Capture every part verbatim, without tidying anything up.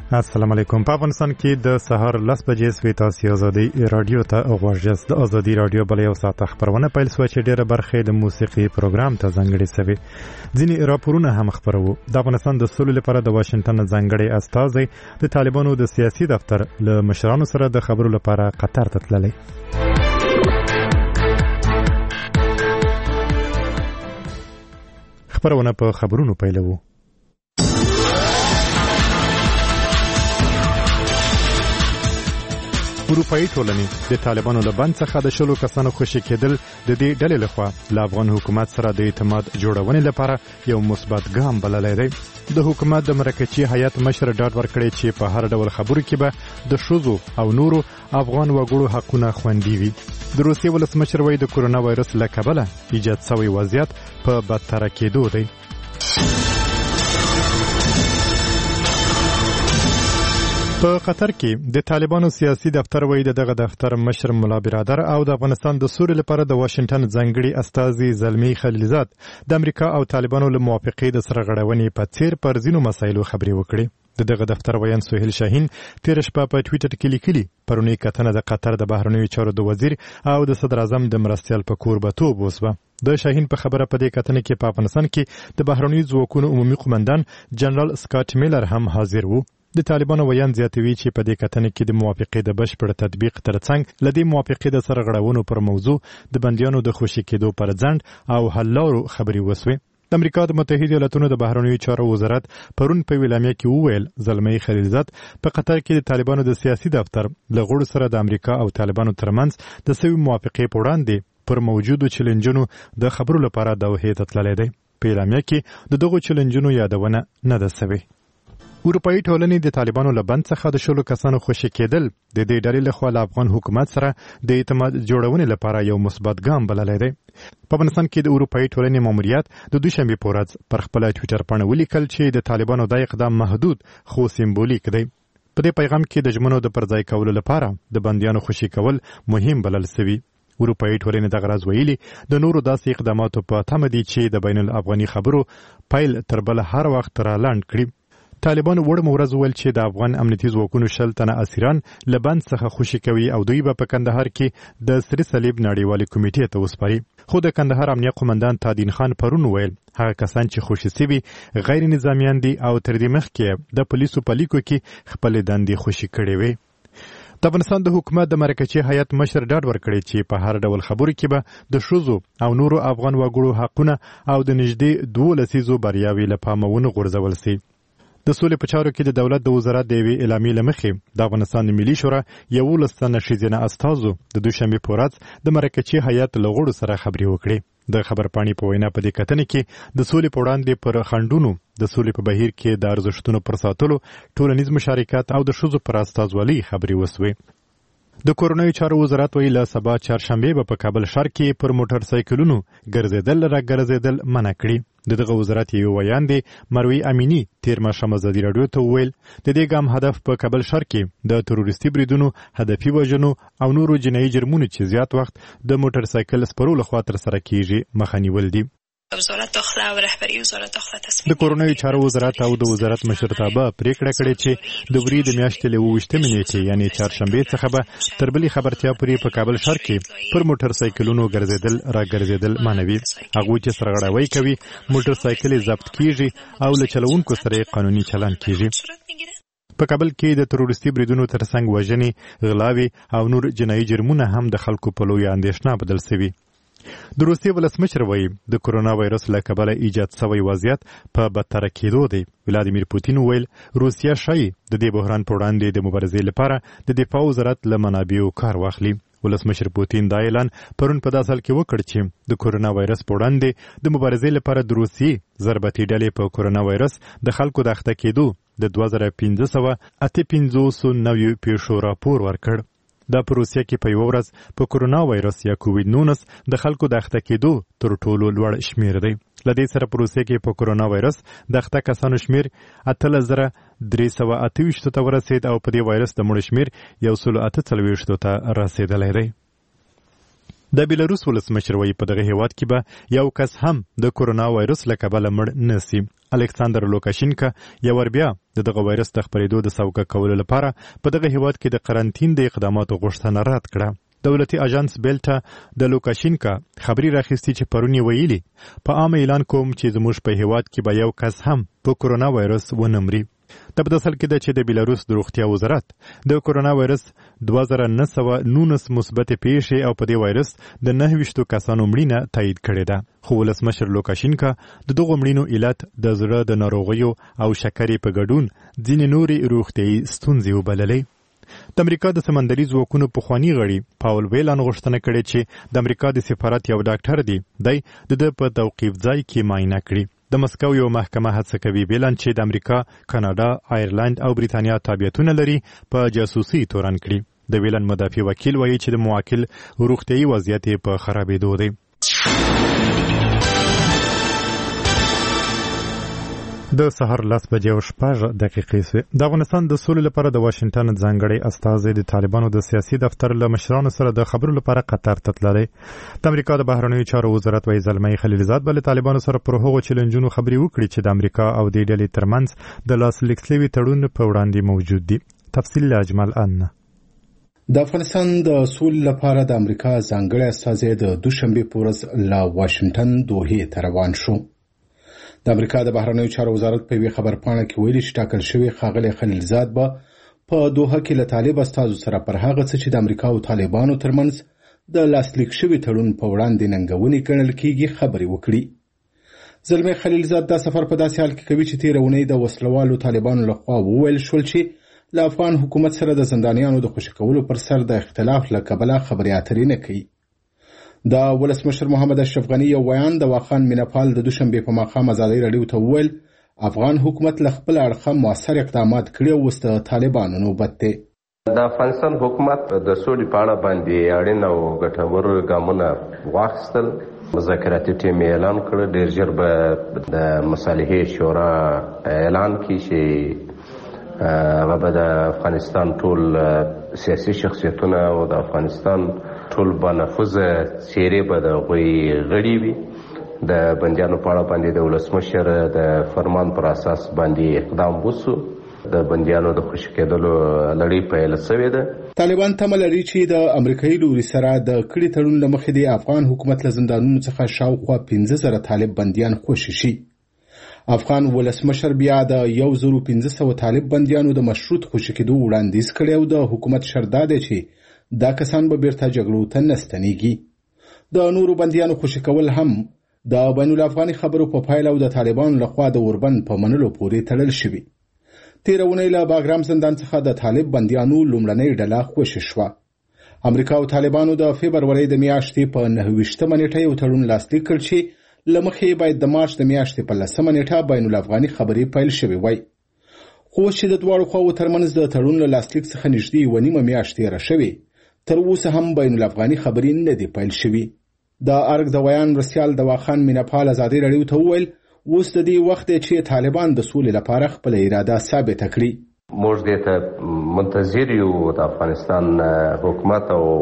السلام علیکم. په افغانستان کې د سهار لس بجې سوي تاسو ازادي رادیو ته غواړئ. د ازادي رادیو بل یو ساعت خبرونه پیل شوه چې ډیره برخه د موسیقي پروګرام ته ځانګړې شوی. ځینې راپورونه هم خبرو. د افغانستان د سولې لپاره د واشنگټن ځانګړي استازي د طالبانو د سیاسي دفتر له مشرانو سره د خبرو لپاره قطر ته تللی. خبرونه په خبرونو پیلوو. اروپایي ټولنې د طالبانو له بند څخه د شلو کسانو خوشي کېدل د دې ډلې لخوا له افغان حکومت سره د اعتماد جوړونې لپاره یو مثبت ګام بللی دی. د حکومت د مرکزي هیئت مشر ډاډ ورکړی چې په هر ډول خبرو کې به د ښځو او نورو افغان وګړو حقونه خوندي وي. د روسیې ولسمشر وایي د کورونا وایرس له کبله ایجاد شوی وضعیت په بدتره کېدو دی. په قطر کې د طالبانو سیاسي دفتر وایي دغه دفتر مشر مولا برادر او د افغانستان د سولې لپاره د واشنگټن ځانګړي استازي زلمی خلیلزاد د امریکا او طالبانو له موافقې د سرغړونې په څیر پر ځینو مسایلو خبرې وکړي. د دغه دفتر ویان سهیل شاهین تیر شپه په ټویټر کې لیکلي پرونی کتنه د قطر د بهرنیو چارو د وزیر او د صدر اعظم د مرستیال په کوربتوب وسوه. د شاهین په خبره په دې کتنه کې په افغانستان کې د بهرنیو ځواکونو عمومي قومندان جنرال سکاټ میلر هم حاضر وو. د طالبانو ویان زیاتوي چې په دې کتنه کې د موافقې د بشپړ تطبیق ترڅنګ لدې موافقې د سرغړونو پر موضوع د بندیانو د خوشي کېدو پر ځنډ او حل لارو خبرې وسوې. د امریکا د متحده ایالاتونو د بهرنیو چارو وزارت پرون په ویلامیا کې وویل زلمی خلیلزاد په قطر کې د طالبانو د سیاسي دفتر له غړو سره د امریکا او طالبانو ترمنځ د سوي موافقې په وړاندې پر موجودو چیلنجونو د خبرو لپاره دوحې ته تللی دی. په ویلامیا کې د دغو چیلنجونو یادونه نه ده سوې. اروپایي ټولنې د طالبانو له بند څخه د شلو کسانو خوشي کېدل د دې ډلې لخوا له افغان حکومت سره د اعتماد جوړونې لپاره یو مثبت ګام بللی دی. په افغانستان کې د اروپایي ټولنې ماموریت د دوشنبې په ورځ پر خپله ټویټر پاڼه ولیکل چې د طالبانو دا اقدام محدود خو سمبولیک دی. په دې پیغام کې د ژمنو د پرځای کولو لپاره د بندیانو خوشي کول مهم بلل سوي. اروپایي ټولنې دغه راز ویلي د نورو داسې اقداماتو په تمه دي چې د بین الافغاني خبرو پیل تر بل هر وخت را لاند کړي. طالبان وړ مورز ول چې د افغان امنیتي ځواکونو شل تنه اسیران له بند څخه خوشي کوي او دوی به په کندهار کې د سری صلیب نړیوالې کمیټې ته وسپاري. خو د کندهار امنیه قومندان تادین خان پرون ویل هغه کسان چې خوشي سوي غیر نظامیان دي او تر دې مخکې د پولیسو په لیکو کې خپل دندې خوشي کړې وي. د افغانستان د حکومت د مرکزي هیئت مشر ډاډ ورکړی چې په هر ډول خبرو کې به د ښځو او نورو افغان وګړو حقونه او د نږدې دوه لسیزو بریاوې له پامه ونه غورځول سي. د سولې په چارو کې د دولت د وزارت د یوې اعلامیې له مخې د افغانستان د ملي شورا یولس تنه ښځینه استازو د دوشنبې په ورځ د مرکزي هیئت له غړو سره خبرې وکړې. د خبرپاڼې په وینا په دې کتنه کې د سولې په وړاندې پر خنډونو د سولې په بهیر کې د ارزښتونو پر ساتلو ټولنیز مشارکت او د ښځو پر استازولۍ خبرې وسوې. د کورنیو چارو وزارت ویل سبا چهارشنبه به په کابل ښار کې پر موټر سایکلونو ګرځېدل را ګرځېدل منع کړي. د دغه وزارت یو ویان دی مروي امینی تیر ماښام ازادي رادیو ته وویل د دې ګام هدف په کابل ښار کې د تروریستي بریدونو هدفي وژنو او نورو جنایي جرمونو چې زیات وخت د موټر سایکل سپرو لخوا ترسره کیږي مخه نیول دي. وزارت داخله او رهبری وزارت داخله تصمیم د کورنیو چارو وزارت او د وزارت مشرتابه پریکړه کړې چې د وري د میاشتې له اوویشتمې نیټې یعنی چهارشنبې څخه به تر بلې خبرتیا پورې په کابل ښار کې پر موټر سایکلونو ګرځېدل را ګرځېدل مانوي. هغوی چې سرغړاوی کوي موټر سایکل ضبط کیږي او له چلوونکو سره قانوني چلند کیږي. په کابل کې د تروریستي بریدونو ترڅنګ وژنې غلاوې او نور جنایي جرمونه هم د خلکو په لویه اندېښنه بدل سوي. د روسیې ولسمشر وایي د کورونا وایرس له کبله ایجاد شوی وضعیت په بدتره کېدو دی. ولادیمیر پوتین ویل روسیه ښایي د دې بحران په وړاندې د مبارزې لپاره د دفاع وزارت له منابعو کار واخلي. ولسمشر پوتین دا اعلان پرون په داسې حال کې وکړ چې د کورونا وایرس په وړاندې د مبارزې لپاره د روسیې ضربتي ډلې په کورونا وایرس د خلکو د اخته کېدو د دوه زره پنځه سوه اته پنځوس نویو پیښو راپور ورکړ. دا په روسیه کې په یوه ورځ په کورونا وایرس یا کووید نولس د خلکو د اخته کېدو تر ټولو لوړ شمیر دی. له دې سره په روسیه کې په کورونا وایرس د اخته کسانو شمیر اتلس زره درې سوه اته ویشتو ته ورسېد او په دې وایرس د مړو شمیر یو سل اته څلوېښتو ته رسېدلی دی. د بیلاروس ولسمشر وایي په دغه هیواد کې به یو کس هم د کورونا وایرس له کبله مړ نه سي. الکساندر لوکاشینکا یو ور بیا د دغه وایرس د خپرېدو د سوکه کولو لپاره په دغه هیواد کې د قرنطین د اقداماتو غوښتنه رد کړه. دولتي اژانس بیلټا د لوکاشینکا خبري راخیستي چې پرون یې ویلي په عام اعلان کوم چې زموږ په هیواد کې به یو کس هم په کورونا وایرس ونه مري. د په داسل کې ده چې د بیلاروس د روغتیا وزارت د کورونا وایرس دوه زره نه سوه نولس مثبتې پیښې او په دې وایرس د نهه ویشتو کسانو مړینه تایید کړې ده. خو ولسمشر لوکاشینکا د دغو مړینو علت د زړه د ناروغیو او شکرې په ګډون ځینې نورې روغتیایي ستونزې وبللې. د امریکا د سمندري ځواکونو پخواني غړي پاول ویلان غوښتنه کړې چې د امریکا د سفارت یو ډاکټر دی دی د ده په توقیف ځای کې معاینه کړي. د مسکو یو محکمه هڅه کوي ویلان چې د امریکا، کاناډا، آیرلند او بریتانیا تابعیتونه لري په جاسوسي تورن کړي. د ویلان مدافع وکیل وایي چې د موکل روغتیایي وضعیت په خرابېدو دی. د سهار لس بجې او شپږ دقیقې سوې. د افغانستان د سولې لپاره د واشنګټن ځانګړی استازی د طالبانو د سیاسي دفتر له مشرانو سره د خبرو لپاره قطر ته تللی. د امریکا د بهرنیو چارو وزارت وایي زلمی خلیلزاد به له طالبانو سره پر هغو چیلنجونو خبرې وکړي چې د امریکا او د ډلې ترمنځ د لاسلیک شوي تړون په وړاندې موجود دي. تفصیل له اجمل ان. د افغانستان د سولې لپاره د امریکا ځانګړی استازی د دوشنبه په ورځ له واشنګټن دوحې ته روان شو. د امریکا د بهرنیو چارو وزارت په یوه خبرپاڼه کې ویلي چې ټاکل شوی ښاغلی خلیلزاد به په دوحه کې له طالب استازو سره پر هغه څه چې د امریکا او طالبانو ترمنځ د لاسلیک شوي تړون په وړاندې ننګونې ګڼل کېږي خبرې وکړي. زلمی خلیلزاد دا سفر په داسې حال کې کوي چې تېره اونۍ د وسلوالو طالبانو لخوا وویل شول چې له افغان حکومت سره د زندانیانو د خوشي کولو پر سر د اختلاف له کبله خبرې اترې نه کوي. د ولسمشر محمد اشرف غني یو بیان د واخان میناپال د دوشنبه په ماښام ازادي راډیو ته وویل افغان حکومت له خپل اړخه موثر اقدامات کړي او وسته طالبانو نوبت دی. د افغانستان حکومت د سولې په اړه باندې اړین او ګټور ګامونه واخیستل. مذاکراتي ټیم اعلان کړ. ډېر ژر به د مصالحې شورا اعلان کړي چې هغه به د افغانستان ټول سیاسي شخصیتونه او د افغانستان ټول بنفوذه څیرې به د هغوی غړي وي. د بندیانو په اړه باندې د ولسمشر د فرمان پر اساس باندې اقدام وسو. د بندیانو د خوشي کېدلو لړۍ پیل شوې ده. طالبان تمه لري چې د امریکایي لوري سره د کړي تړون له مخې د افغان حکومت له زندانونو څخه شاوخوا پنځه زره طالب بندیان خوشي شي. افغان ولسمشر بیا د یو زرو پنځه سوه طالب بندیانو د مشروط خوشي کېدو وړاندیز کړی او د حکومت شرط دا دی چې دا کسان به بیرته جګړو ته نه ستنېږي. د نورو بندیانو خوشي کول هم د بین الافغاني خبرو په پایله او د طالبانو لخوا د اوربند په منلو پورې تړل شوي. تېره اونۍ له باګرام زندان څخه د طالب بندیانو لومړنۍ ډله خوشي شوه. امریکا او طالبانو د فبرورۍ د میاشتې په نهه ویشتمه نیټه یو تړون لاسلیک کړ چې له مخې باید د مارچ د میاشتې په لسمه نیټه بین الافغاني خبرې پیل شوې وای. خو چې د دواړو خواو ترمنځ د تړون له لاسلیک څخه نږدې یوه نیمه میاشت تېره شوې، تر اوسه هم بین الافغاني خبرې نه دي پیل شوي. د ارګ د ویان مرستیال د واخان میناپال ازادي راډیو ته وویل اوس د دې وخت دی چې طالبان د سولې لپاره خپله اراده ثابته کړي. موږ دې ته منتظر یو د افغانستان حکومت او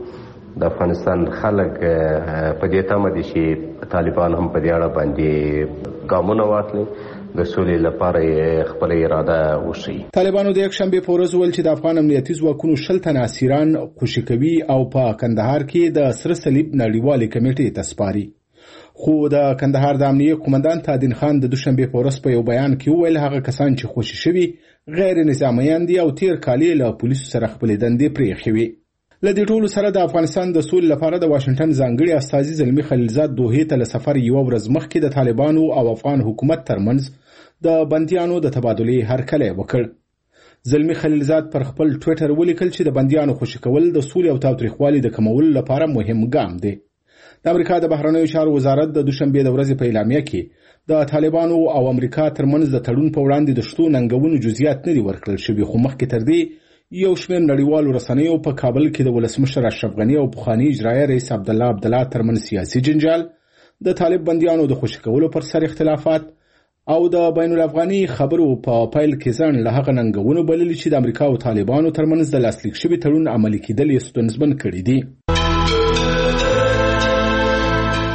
د افغانستان خلک په دې تمه دي چې طالبان هم په دې اړه باندې ګامونه واخلي، د سولې لپاره خپل اراده وښيي. طالبانو د یکشنبې په ورځ وویل چې د افغان امنیتي ځواکونو شل تنه اسیران خوشي کوي او په کندهار کې د سره صلیب نړیوالې کمیټې ته سپاري. خو د کندهار د امنیه قومندان تادین خان د دوشنبې په ورځ په یو بیان کې وویل هغه کسان چې خوشي شوي غیر نظامیان دي او تیر کال یې له پولیسو سره خپلې دندې پرېښې وې. له دې ټولو سره د افغانستان د سولې لپاره د واشنګټن ځانګړي استازي زلمي خلیلزاد دوحې ته له سفر یوه ورځ مخکې د طالبانو او افغان حکومت ترمنځ د بندیانو د تبادلې هرکلی وکړ. زلمي خلیلزاد پر خپل ټویټر ولیکل چې د بندیانو خوشي کول د سولې او تاوتریخوالي د کمولو لپاره مهم ګام دی. د امریکا د بهرنیو چارو وزارت د دوشنبې د ورځې په اعلامیه کې د طالبانو او امریکا ترمنځ د تړون په وړاندې د شتو ننګونو جزئیات نه دي ورکړل شوي، خو مخکې تر دې یو شمېر نړیوالو رسنیو په کابل کې د ولسمشر اشرف غني او پخواني اجرایه رئیس عبدالله عبدالله ترمنځ سیاسي جنجال، د طالب بندیانو د خوشي کولو پر سر اختلافات او د بین الافغاني خبرو په پیل کې ځان له هغه ننګونو بللي چې د امریکا او طالبانو ترمنځ د لاسلیک شوي تړون عملي کېدل یې ستونزمن کړي دي.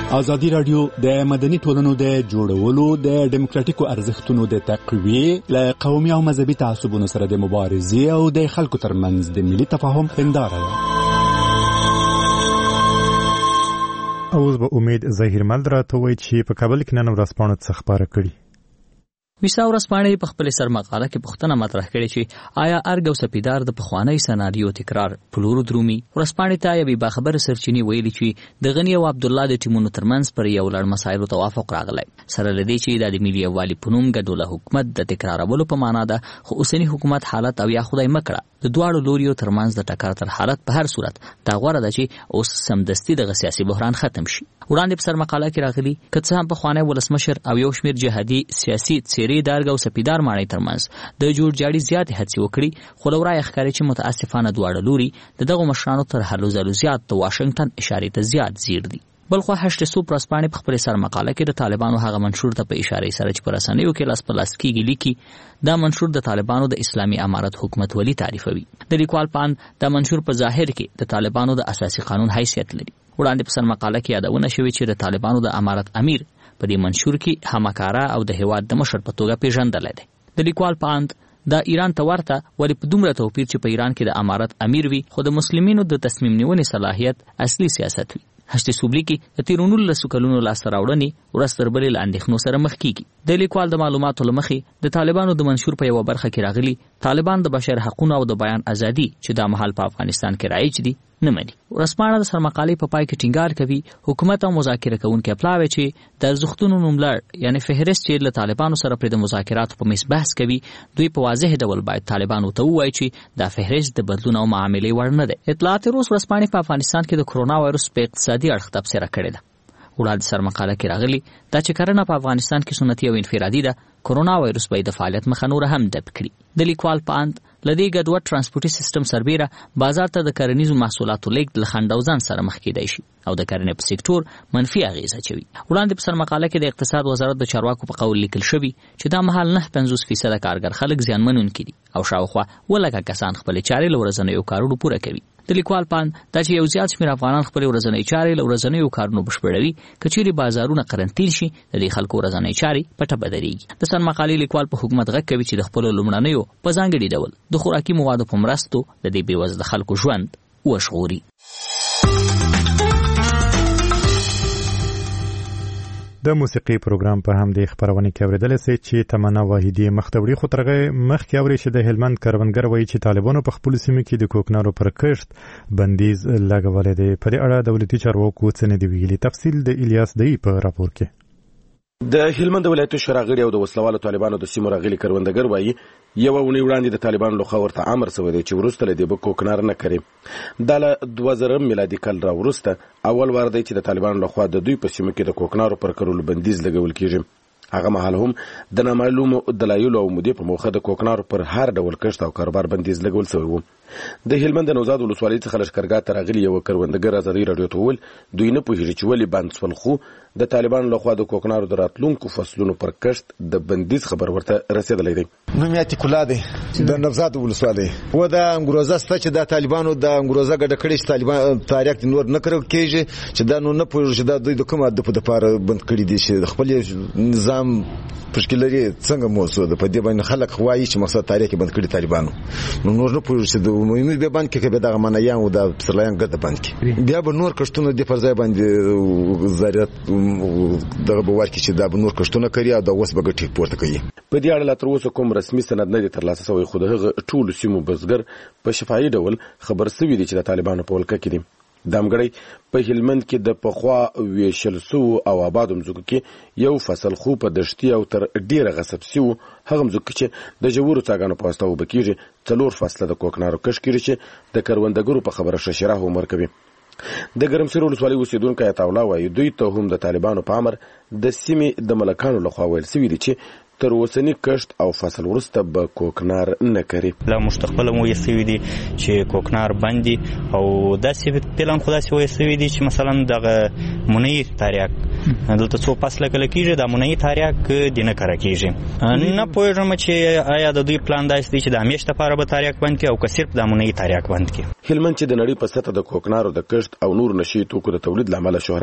ازادي رادیو د مدني ټولنو د جوړولو د ډیموکراتیکو ارزښتونو د تقویې له قومي او مذهبي تعصبونو سره د مبارزې او د خلکو ترمنځ د ملي تفاهم هنداره ده. اوس به امید ظاهر مل راته وایي چې په کابل کې نن ورځپاڼه څه خبره کړي. ویسا ورځپاڼې په خپل سرمقاله کې پوښتنه مطرح کړې چې آیا ارګ او سپیدار د پخوانی سناریو تکرار پلورو درومي. ورځپاڼې ته یوې باخبره سرچینې ویلي چې د غنی او عبد الله د ټیمونو ترمنځ پر یو لړ مسایلو توافق راغلی، سره لدی چې د ملي یووالي په نوم ګډوله حکومت د تکرارولو په معنا ده، خو اوسنی حکومت حالت او یا خدای مکړه د دواړو لوریو ترمنځ د ټکر تر حالت په هر صورت دا غوړه ده چې اوس سمدستي د سیاسي بحران ختم شي. وړاندې په سرمقاله کې راغلي که څه هم پخوانی ولسمشر او یو شمېر جهادي سیاسي څېرې د ارګ او سپیدار ماڼۍ ترمنځ د جوړجاړي زیاتې هڅې وکړي، خو له ورایه ښکاري چې متاسفانه دواړه لوري د دغو مشرانو تر هلو ځلو زیات د واشنګټن اشارې ته زیات ځیر دي. بلخوا هشت سو پرسپانې په خپل سرمقاله کې د طالبانو هغه منشور ته په اشاره سره چې پر رسنیو کې لاس په لاس کېږي لیکي دا منشور د طالبانو د اسلامي امارت حکومت ولی تعریفوي. د لیکوال پان دا منشور په ظاهر کې د طالبانو د اساسي قانون حیثیت لري. وړاندې په سرمقاله کې یادونه شوې چې د طالبانو د امارت امیر په دې منشور کې همکاره او د هیواد د مشر په توګه پیژندل دی. د لیکوال پان دا ایران ته ورته ولې په دومره توپیر چې په ایران کې د امارت امیر وي خو د مسلمانینو د تصمیم نیونې صلاحیت اصلي سیاست وي. هشت سوبلی کې د تیرونو لسو کلونو لاسته راوړنې ورځ تر بلې له اندېښنو سره مخ کیږي. د لیکوال د معلوماتو له مخې د طالبانو د منشور په یوه برخه کې راغلي طالبان د بشر حقونو او د بیان ازادي چې دا مهال په افغانستان کې رایج دي نه مني. ورځپاڼه د سرمقالې په پای کې ټینګار کوي حکومت او مذاکره کوونکي پلاوي چې د ارزښتونو نوملړ یعنی فهرست چې له طالبانو سره پر د مذاکراتو په میز بحث کوي دوی په واضح ډول باید طالبانو ته ووایي چې دا فهرست د بدلون او معاملې وړ نه دی. اطلاعات روس ورځپاڼې په افغانستان کې د کرونا وایرس په اقتصادي اړخ تبصره کړې ده. وړاندې سرمقاله کې راغلي دا چې کرنه په افغانستان کې سنتي او انفرادي ده، کرونا وایرس به د فعالیت مخه نور هم دب کړي. د لیکوال په اند لدی ګډوډ ترانسپورتي سیستم سربیره بازار ته د کرنیزو محصولاتو لیږد له خنډ او ځان سره مخ کېدای شي او د کرنې په سکتور منفي اغیزه اچوي. وړاندې په سرمقاله کې د اقتصاد وزارت د چارواکو په قول لیکل شوي چې دا مهال نه پنځوس فیصده کارګر خلک زیانمنونکي دي او شاوخوا ولکه کسان خپلې چارې له ورځنیو کارونو پوره کوي. د لیکوال پان دا چې یو زیات شمېر افغانان خپلې ورځنۍ چارې له ورځنیو کارونو بشپړوي، که چیرې بازارونه قرنطین شي د دې خلکو ورځنۍ چارې پټه بدرېږي. د سرمقالې لیکوال په حکومت غږ کوي چې د خپلو لومړنیو په ځانګړي ډول د خوراکي موادو په مرستو د دې بېوزله خلکو ژوند وژغوري. د موسیقي پروګرام په هم د خبرونه کې اوریدل سي چې تمنا واحدی مختوري خو ترغه مخ کې اوري چې د هلمند کروندګر وایي چې طالبانو په خپل سیمه کې د کوکنارو پر کښت بندیز لګولې دی. په دې اړه دولتي چارواکو څه نه دی ویلي. تفصیل د الیاس دی په راپور کې. د هلمند ولایت شراغړي او د وسلوالو طالبانو د سیمو راغلي کروندګر وایي یو ونی وړاندې د طالبانو لخوا ورته امر شوی دی چې ورسته لدی به کوکنار نه کړي. د دوه زره میلادي کال را ورسته اول وار دی چې د طالبانو لخوا د دوی په سیمو کې د کوکنارو پر کولو بندیز لګول کیږي. هغه مهال هم د نامعلومو دلایلو او مودې په موخه د کوکنارو پر هر ډول کښت او کاروبار بندیز لګول شوی و. د هلمند نوزاد ولسوالۍ څخه لښکرګاه ته راغلي یو کروندګر ازادي راډیو ته وویل دوی نه پوهېږي چې ولې بند شول، خو د طالبانو لخوا د کوکنارو د راتلونکو فصلونو پر کښت د بندیز خبر ورته رسېدلی دی. نوم یې اتیکولا دی د نوزاد ولسوالۍ و د انګروزه سته چې د طالبانو د انګروزه ګډه کړې چې طالبان تاریخ نور نه کړو کېږي چې دا نو نه پوهېږي چې دا دوی د کومه هدف دپاره بند کړي دي چې خپل نظام پشکل لري څنګه موضوع ده. په دې باندې خلک وایي چې مقصد تاریخ بند کړي طالبانو نو نور نه پوهېږي چې د عمومي به بند کړي که به دغه منایان او د پسرلیان ګډه بند کړي بیا به نور کښتونه دې پر ځای باندې زاریات دغه به ورکړي چې دا به نور کښتونه کوي او دا اوس به ګټې پورته کوي. په دې اړه لا تر اوسه کوم رسمي سند نه دی ترلاسه شوی، خو د هغه ټولو سیمو بزګر په شفاهي ډول خبر شوي دي چې د طالبانو په ولکه کې دي. دامګړی په هلمند کې د پخوا ویشل سوو او آبادو مځکو کې یو فصل خو په دشتي او تر ډیره غصب سوو هغه مځکو چې د ژورو څاګانو په واسطه اوبه کېږي څلور فصله د کوکنارو کښت کېږي چې د کروندګرو په خبره ښه شرح هم ورکوي. د ګرمسیر ولسوالۍ اوسېدونکی عطاالله وایي دوی ته هم د طالبانو په امر د سیمې د ملکانو لخوا ویل شوي دي چې تر اوسنی کښت او فصل وروسته به کوکنار نه کوي. لا مستقبل مو یې شوي دي چې کوکنار بند دي او داسې پلان خو داسې ویل شوي دي چې مثلا دغه مونۍ تاریاک دلته څو فصله کله کېږي دا مونۍ تاریاک دې نه کره کېږي. نه پوهېږم چې آیا د دوی پلان داسې دی چې د همیش دپاره به تاریاک بند کړي او که صرف د مونۍ تاریاک بند کړي. هلمند چې د نړۍ په سطحه د کوکنارو د کښت او نورو نشي توکو د تولید له امله شهرت